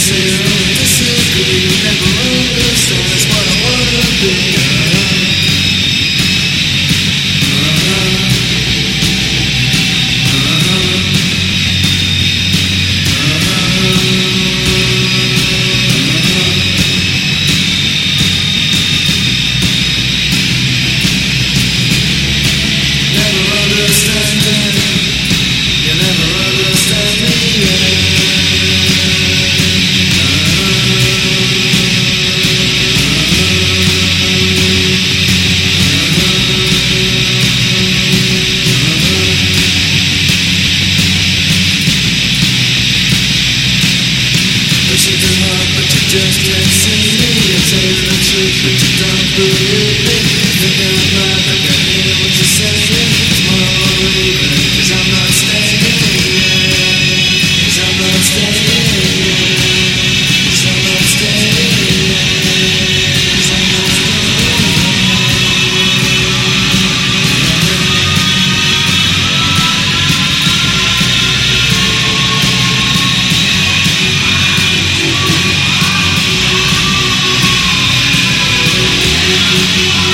We'll be right back.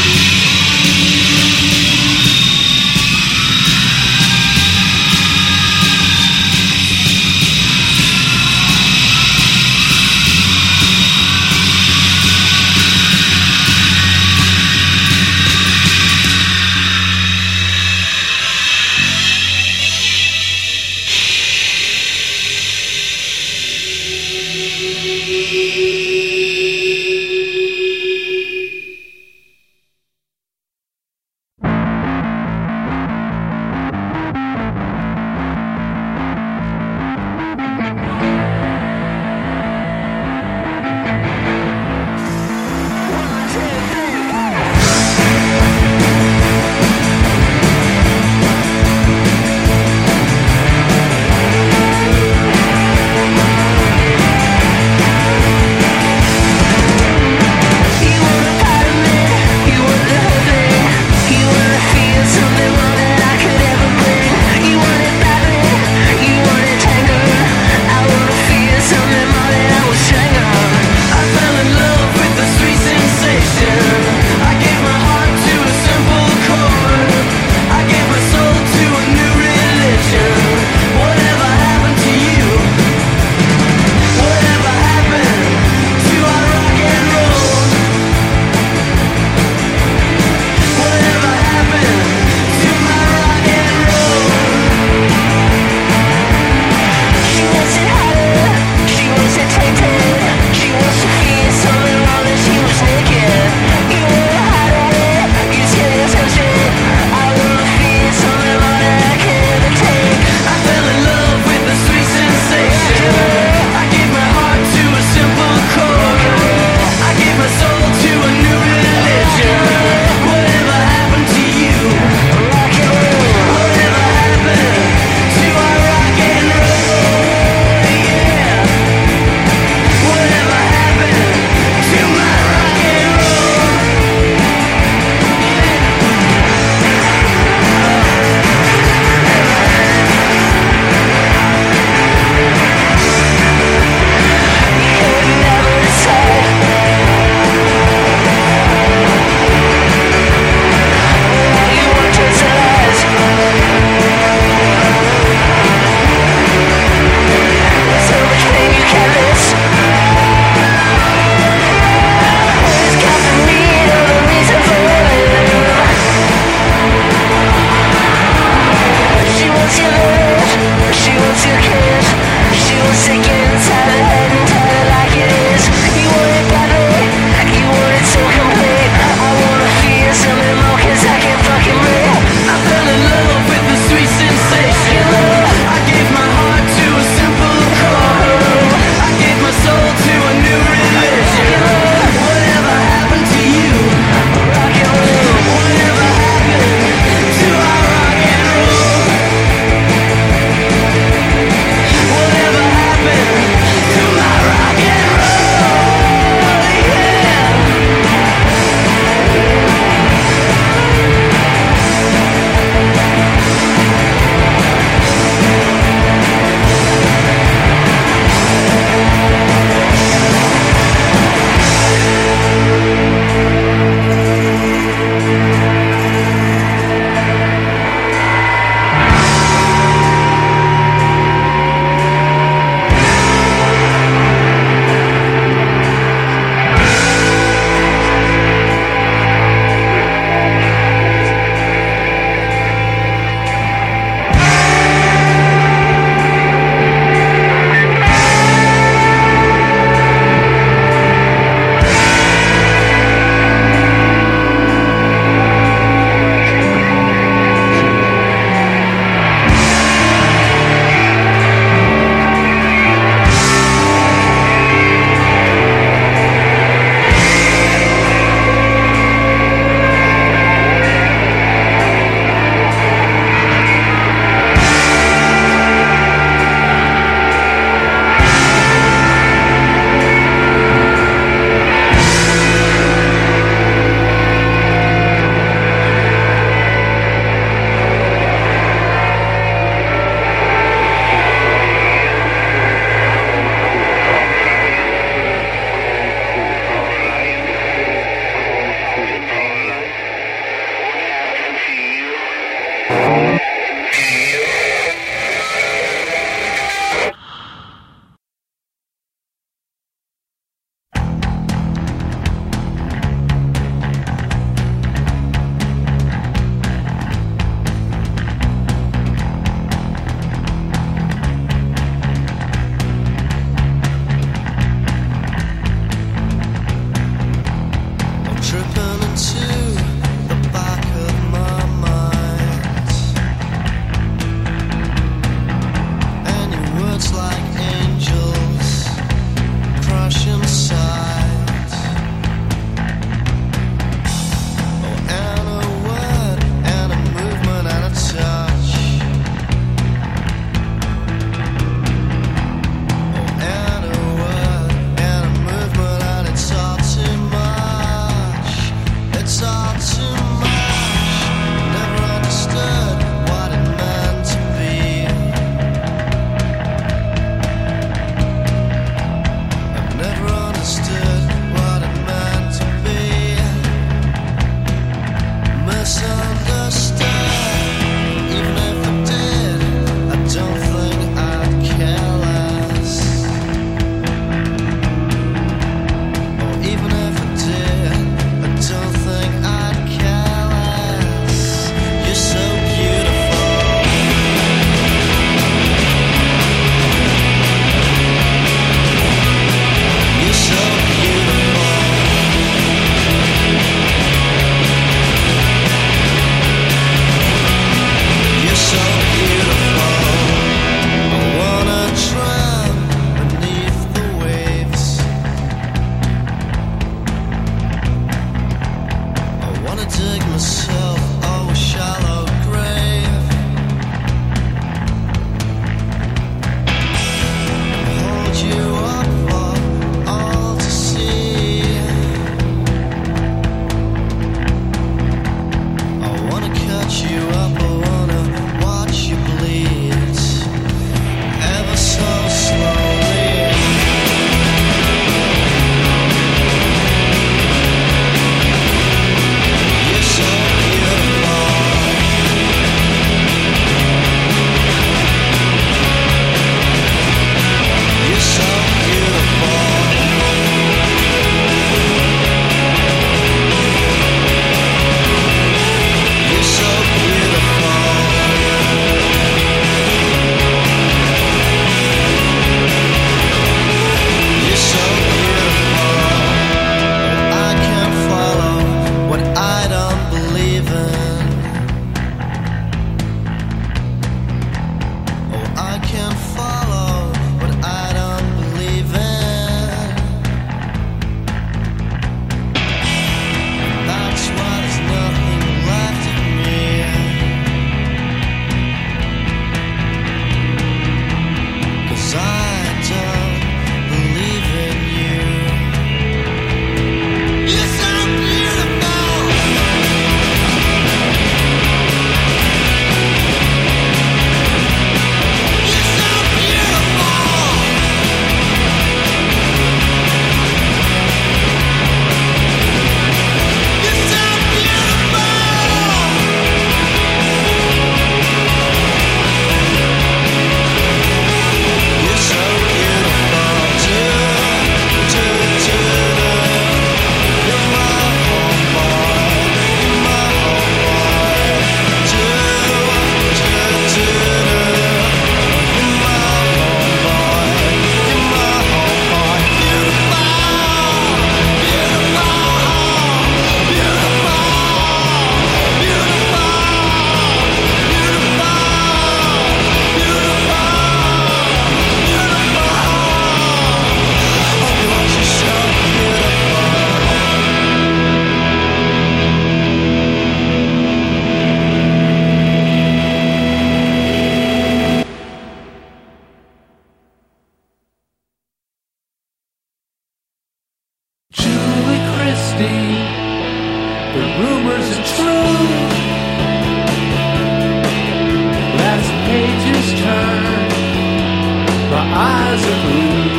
tables turn, my eyes are glued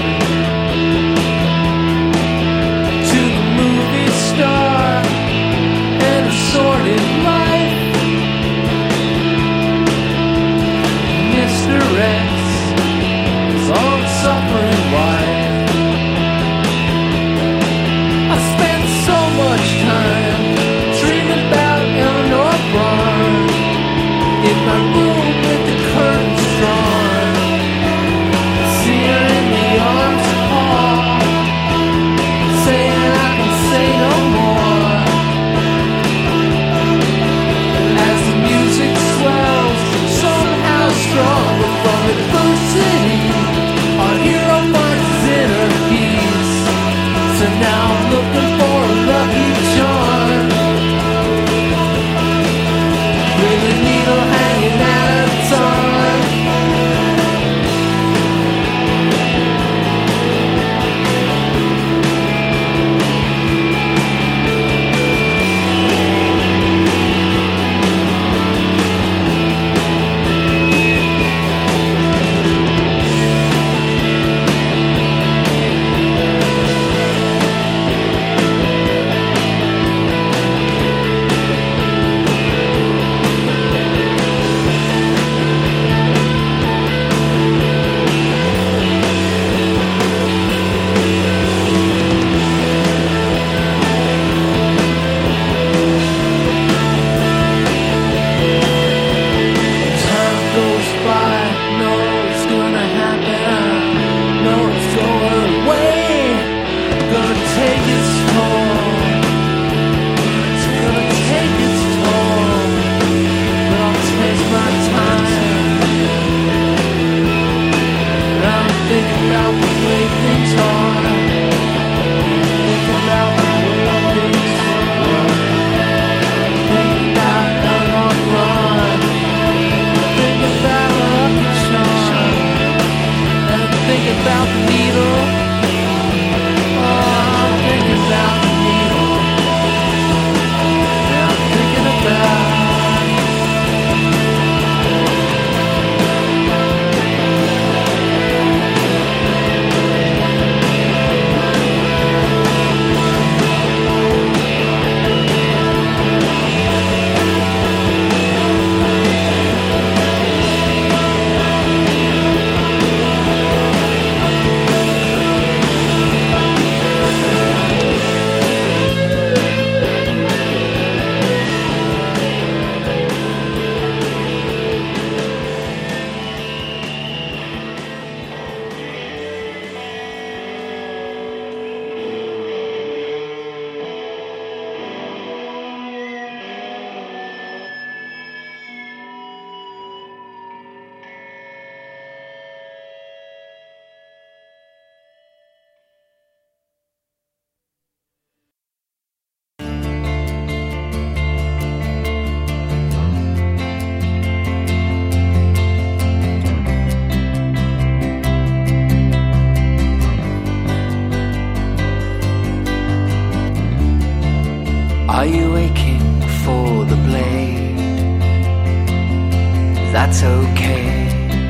to the movie star and a sordid life. Mr. X is on suffering wife. I spent so much time dreaming about Eleanor Bron in my room with the curtains drawn. See her in the arms of Paul, saying I can say no more. As the music swells, somehow stronger from adversity, our hero finds his inner peace. So now I'm looking for a lucky charm, with a needle hanging out of time. Are you aching for the blade? That's okay,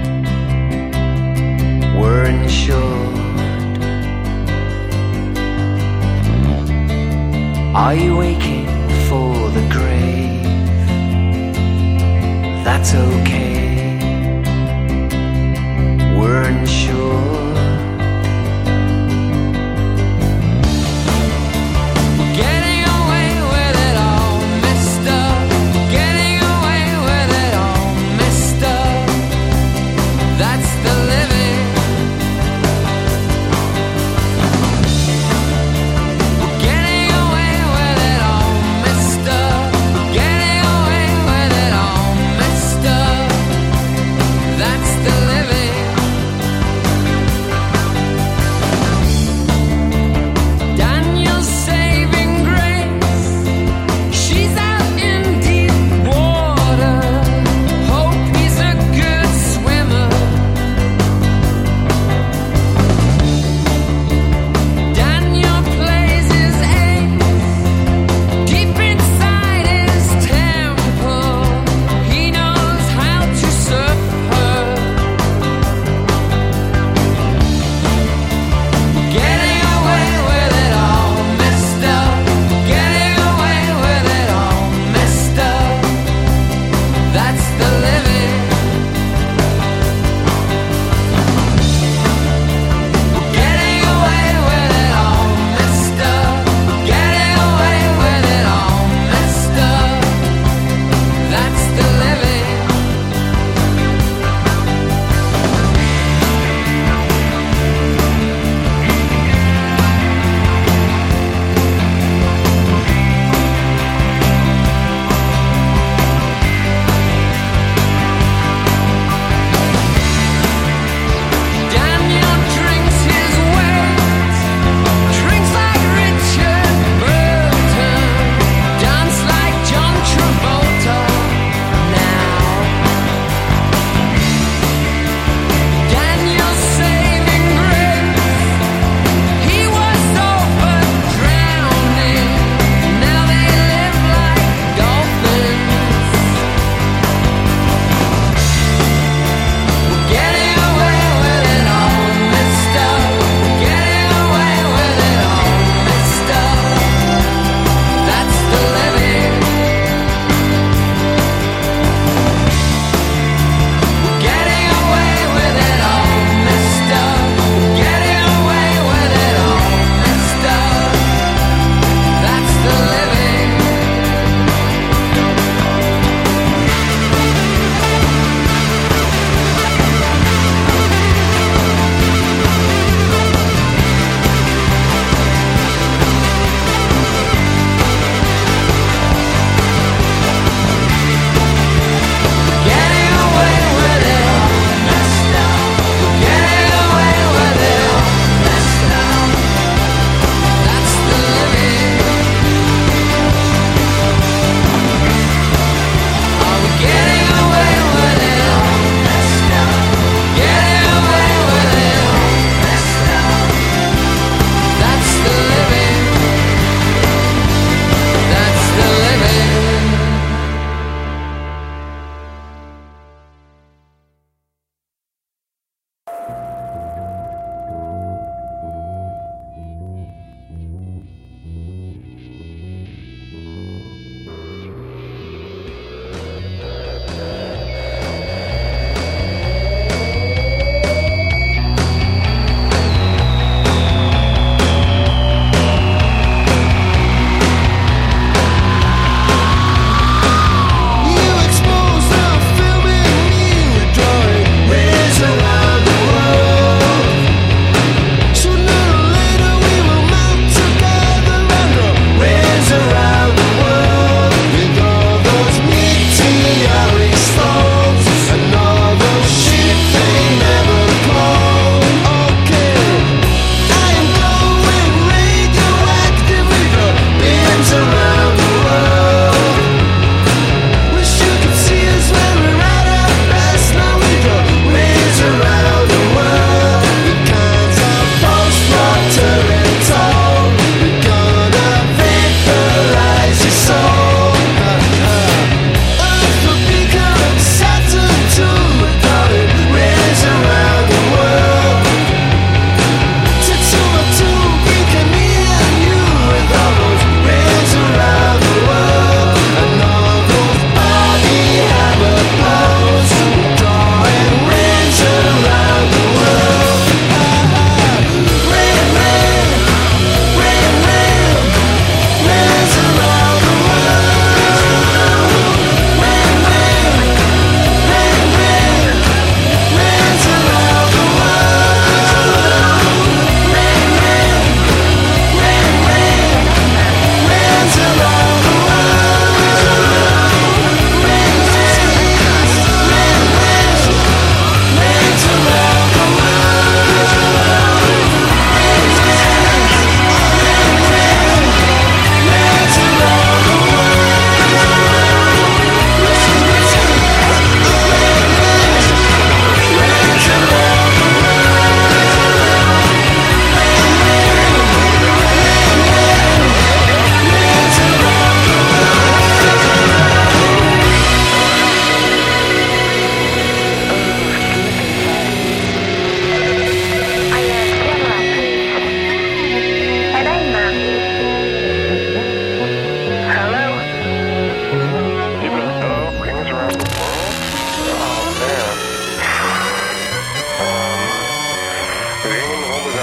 we're insured. Are you aching for the grave? That's okay, we're insured. Getting away with it all, mister.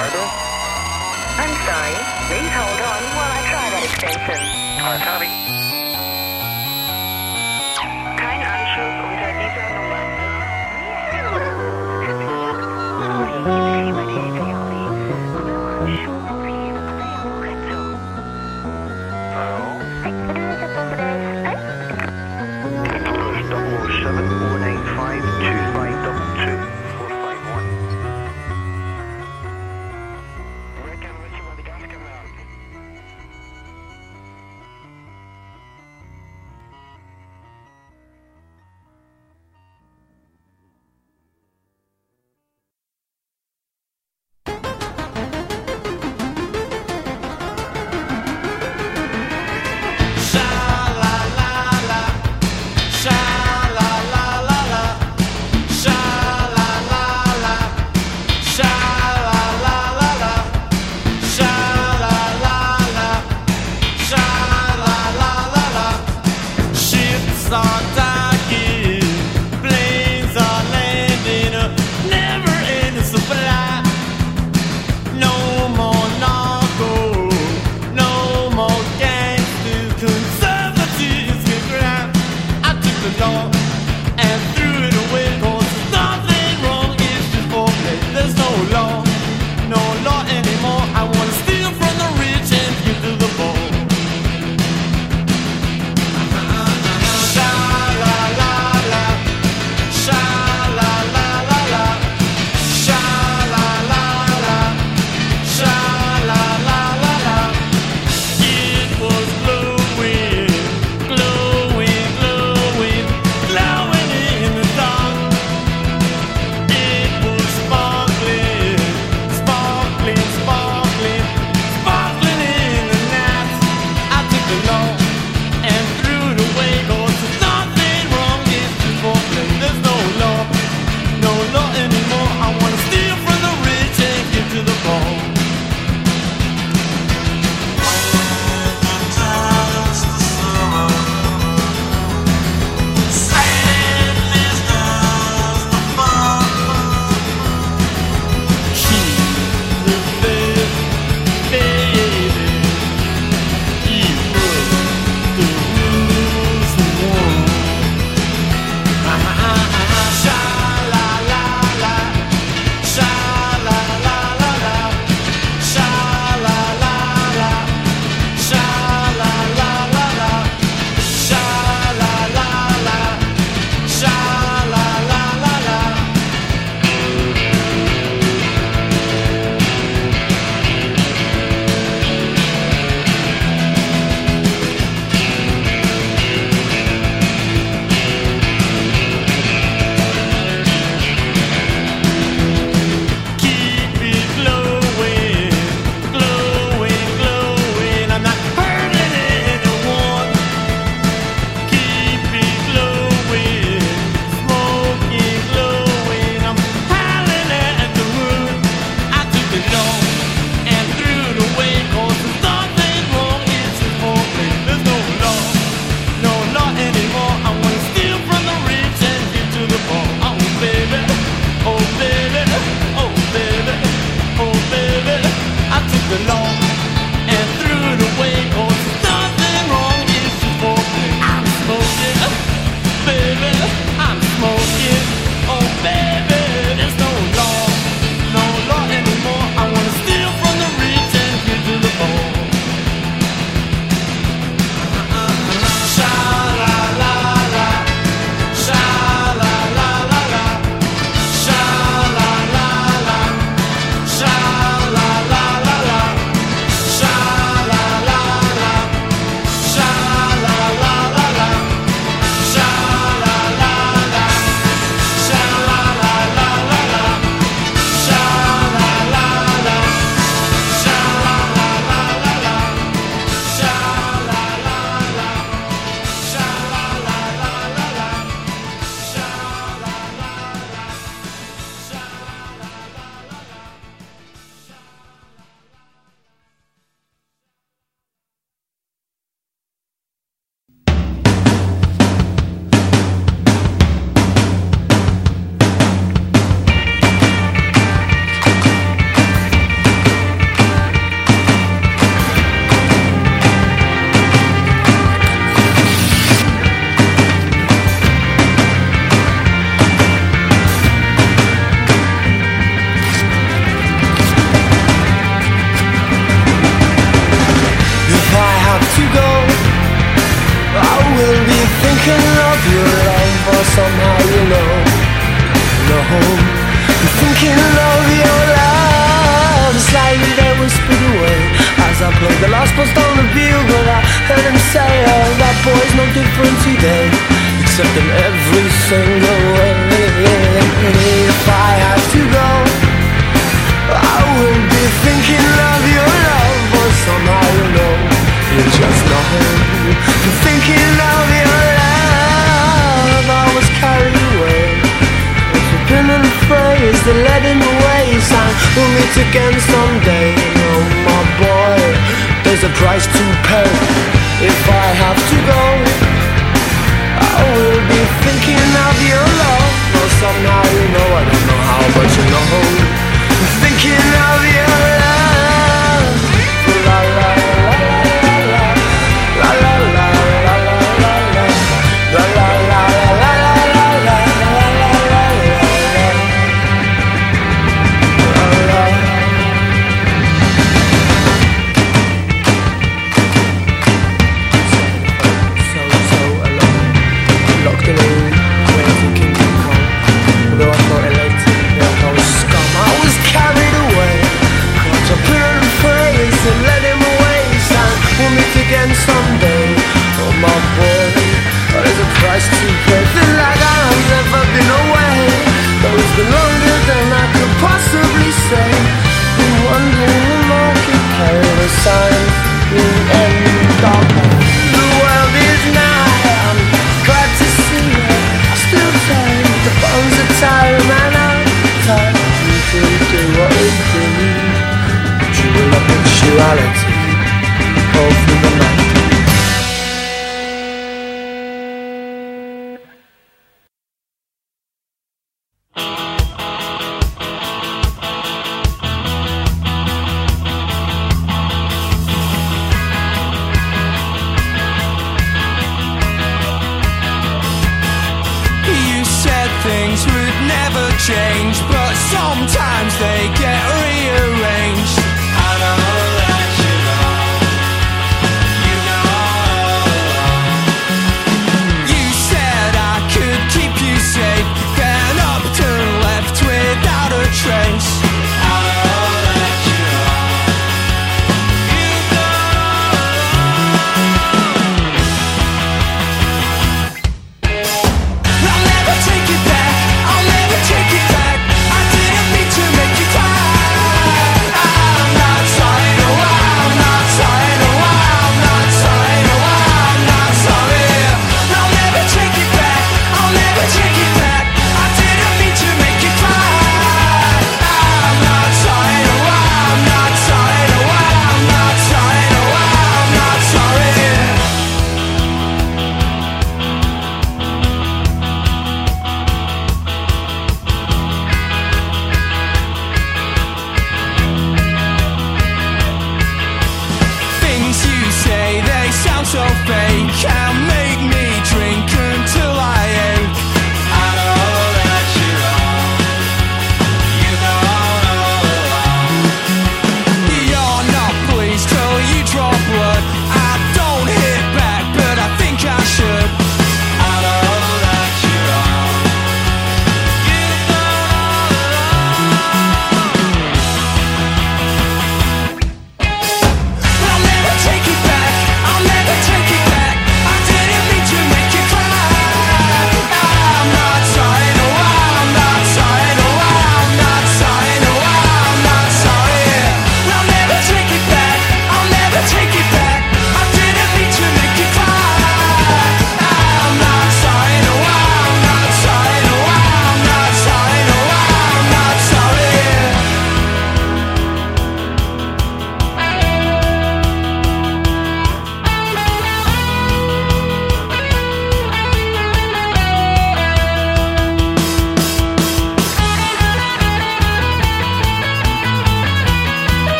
Corridor. I'm sorry. Please hold on while I try that extension. Copy. Kein Anschluss unter dieser Nummer. different today, except in every single way. If I have to go, I will be thinking of your love, but somehow you know, you just know. Thinking of your love, I was carried away. It's a pin and a phrase that led in the ways, and we'll meet again someday. Oh my boy, there's a price to pay. If I have to go, I will be thinking of your love. Well, somehow you know, I don't know how, but you know, thinking of your love. La la la la la la la la la la la la la la la locked in a room, waiting for Kingdom Come. Although I thought it later, I was scum. I was carried away, caught up in a phrase and led him away. And we'll meet again someday. Oh my boy, there's a price to pay. Feel like I've never been away, though it's been longer than I could possibly say. Been wondering if I could carry the signs in the end of the world is now. I'm glad to see you. I still take the bones of time and I'm tired. You could do what we do. Jewel of punctuality, all through the night.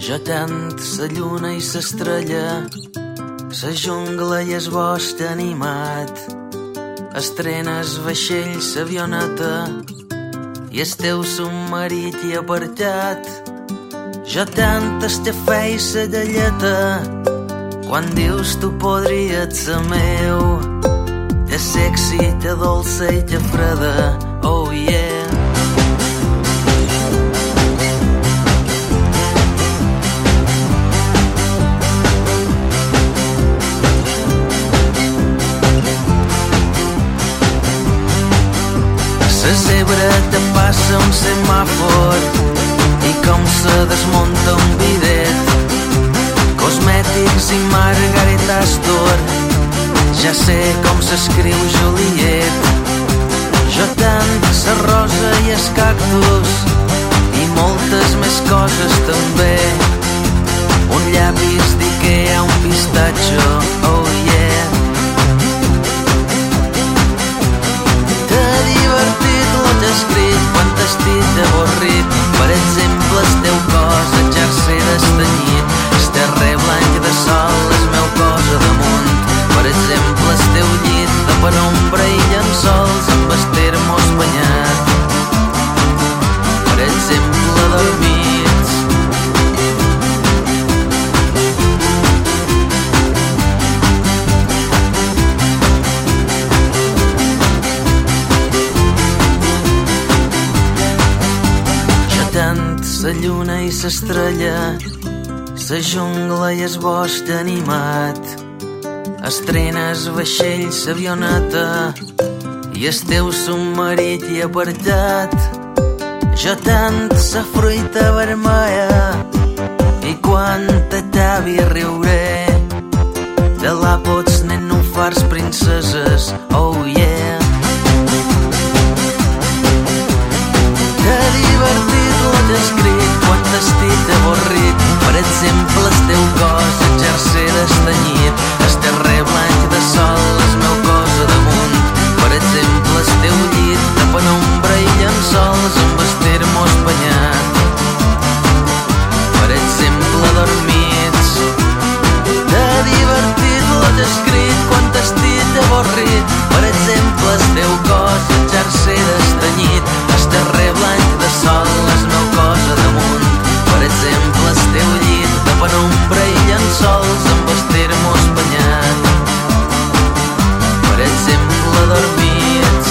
Jo tant sa lluna i s'estrella, sa jungla i es bosc animat, estrenes vaixell, s'avioneta i el teu submarit i apartat. Jo tant el cafè i sa galleta, quan dius tu podries ser meu, te sexy, te dolça i te freda, oh yeah. La zebra te passa un semàfor i com se desmunta un bidet. Cosmètics i Margaret Astor, ja sé com s'escriu Juliet. Jo tant la rosa i el cactus i moltes més coses també. Un llapis d'Ikea, un pistatxo, oh yeah. T'ha divertit lo t'he escrit quan t'estic avorrit. Per exemple, el teu cos exercer d'estanyit, el terrer blanc de sol és meu cos a damunt. Per exemple, el teu llit de penombra i llençols amb el termos banyat. Per exemple, dormits. Jo tant la lluna i l'estrella, la jungla i el bosc animat, estrenes vaixells, avioneta i el teu submarit i apartat. Jo tant la fruita vermella i quan t'acabi riuré. De la pots nenúfars princeses, oh yeah. T'ha divertit o t'he escrit quan t'estic avorrit. Per exemple, el teu cos exercer d'estanyit, el terrer blanc de sol és meu cos a damunt. Per exemple, el teu llit de penombra i llençols amb el termos banyat. Per exemple, dormits. T'ha divertit o t'he escrit quan t'estic avorrit. Per exemple, el teu cos exercer d'estanyit, el terrer blanc de sol és meu cos a damunt. Per exemple, el teu llit de penombra i llençols amb el termos banyat. Per exemple, dormits.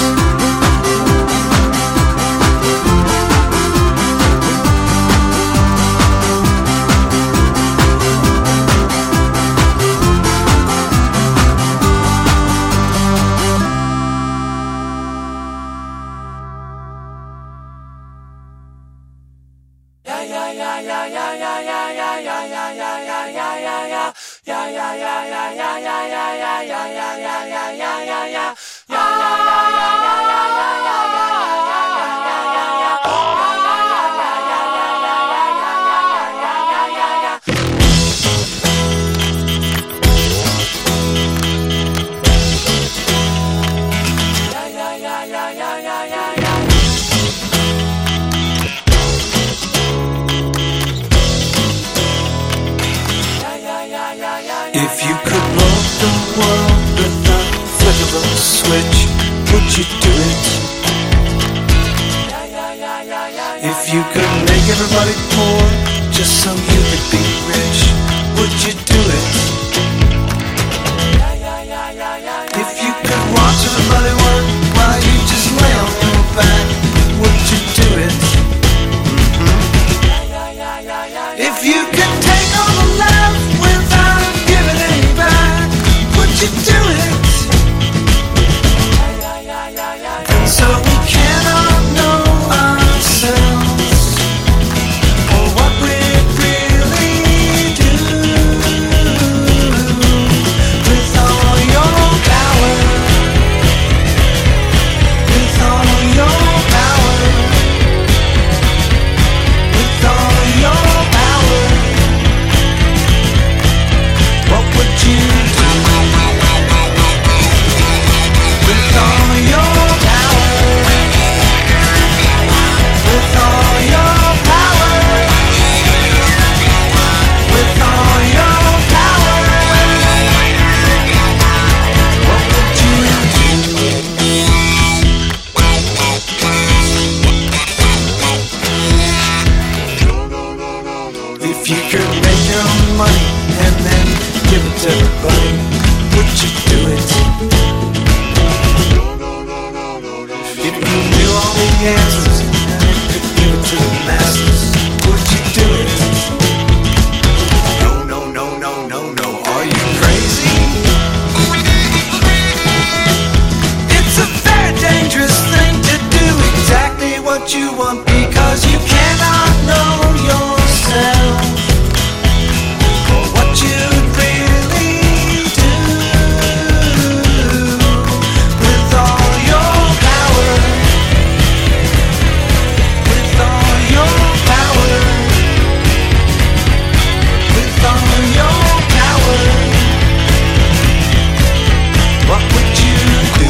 If you could love the world with the flick of a switch, would you do it? If you could make everybody poor just so you could be rich, would you do it? If you could watch everybody work while you just lay on your back, would you do it? If you could take all the love without giving any back, would you do it? And so we cannot know ourselves or what we're really answers and could give it to the masses, would you do it? No, no, no, no, no, no. Are you crazy? It's a very dangerous thing to do exactly what you want because you cannot know yourself or what you'd really do with all your power, with all your power, with all your power. What would you do?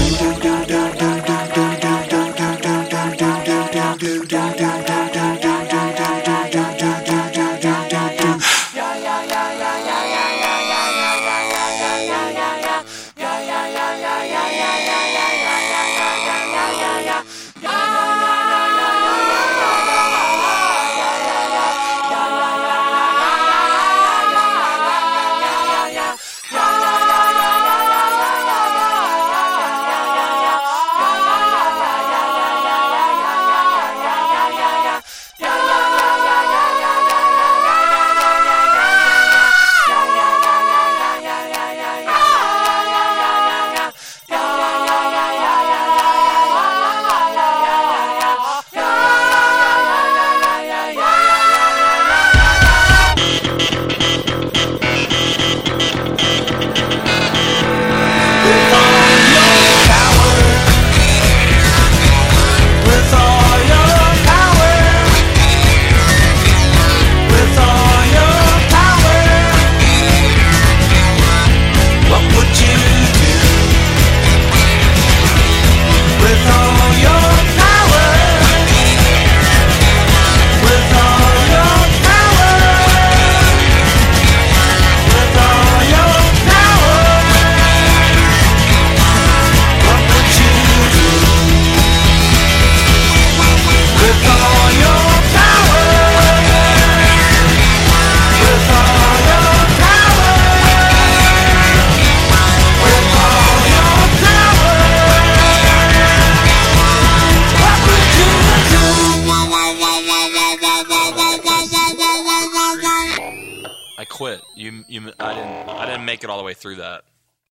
I quit. I didn't make it all the way through that.